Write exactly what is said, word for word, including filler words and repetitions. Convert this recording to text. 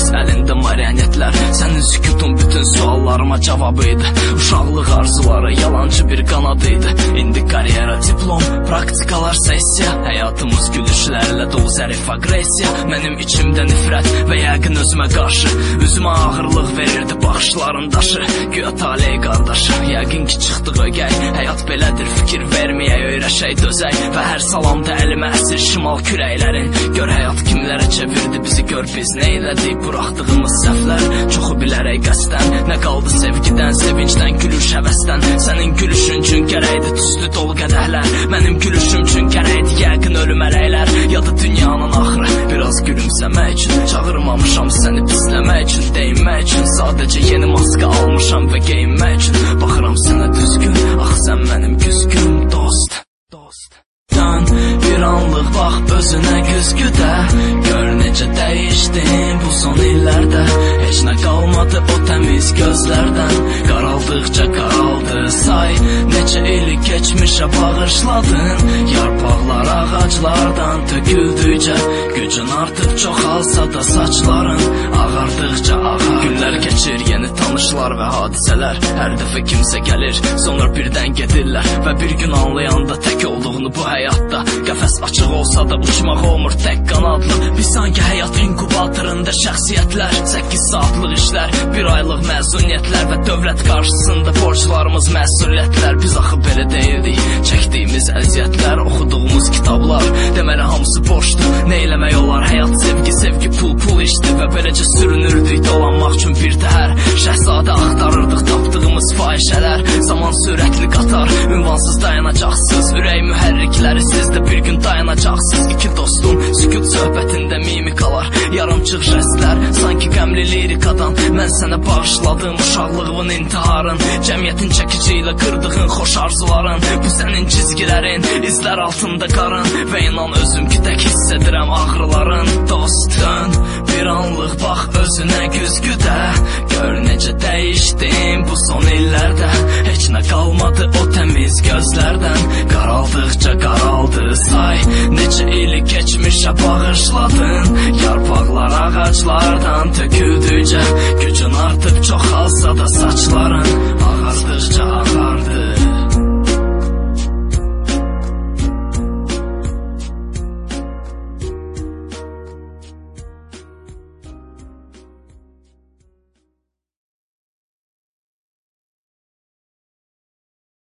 əlində marionetlər. Sənin sükutun bütün suallarıma cavabıydı. Uşaqlıq arzuları yalancı bir qanadıydı. İndi karyera, diplom, praktikalar, sessiya. Həyatımız gülüşlərlə dolu zərif agresiya. Mənim içimdə nifrət və yəqin özümə qarşı. Üzümə ağırlıq verirdi baxışların daşı. Güya taley qardaşı, yəqin ki çıxdıq ögəy. Həyat belədir, fikir verməyə öyrəşək dözək. Və hər salamda əlimə əsir şimal kürəklərin. Gör həyat kimlərə çevirdi bizi, gör biz neylədik. Buraxdığımız səhvlər çoxu bilərək qəsdən. Nə qaldı sevgidən, sevincdən, gülüş həvəsdən. Sənin gülüşün üçün gərəkdi tüstü dolu qədəhlər. Mənim gülüşüm üçün gərəkdi yəqin ölüm ələklər. Ya da dünyanın axırı biraz gülümsəmək üçün. Çağırmamışam səni pisləmək üçün, deyinmək üçün. Sadəcə yeni maska almışam və geyinmək üçün. Baxıram sənə düzgün, axı sən mənim güzgün dost. Dost. Dön bir anlıq bax özünə güzgüdə. Gör necə dəyişdin bu son illərdə. Heç nə qalmadı o təmiz gözlərdən. Qaraldıqca qaraldı say. Neçə ili keçmişə bağışladın. Yarpaqlar ağaclardan töküldükcə. Gücün artıq çoxalsa da saçların ağardıqca ağar. Günlər keçir, yeni tanışlar və hadisələr. Hər dəfə kimsə gəlir, sonra birdən gedirlər. Və bir gün anlayanda tək olduğunu bu həyatda. Qəfəs açıq olsa da uçmaq olmur tək qanadlı. Biz sanki həyat inkubatorunda şəxsiyyətlər. Səkkiz saatlıq işlər, bir aylıq məzuniyyətlər. Və dövlət qarşısında borclarımız, məsuliyyətlər. Biz axı belə deyildik, çəkdiyimiz əziyyətlər, oxuduğumuz kitablar. Deməli hamısı boşdur, neyləmək olar. Həyat sevgi, sevgi, pul, pul işdi. Və beləcə sürünürdük dolanmaq üçün bir təhər. Şəhzadə axtarırdıq tapdığımız fahişələr. Zaman sürətli qatar, ünvansız dayanacaqsız. Ürək mühərrikləri sizdə bir gün dayanacaqsız. İki dostum sükut söhbətində mimikalar, yarımçıq jestlər, sanki qəmli lirikadan. Mən sənə bağışladım uşaqlığımın intiharın. Cəmiyyətin çəkici ilə qırdığın xoş arzuların. Bu sənin çizgilərin, izlər altında qarın. Və inan özüm ki tək hiss edirəm ağrıların. Dost dön bir anlıq bax özünə güzgüdə. Gör necə dəyişdin bu son illərdə. Heç nə qalmadı o təmiz gözlərdən. Qaraldıqca qaraldı say. Neçə ili keçmişə bağışladın. Yarpaqlar ağaclardan töküldükcə. Gücün artıq çoxalsa da saçların ağardıqca ağar.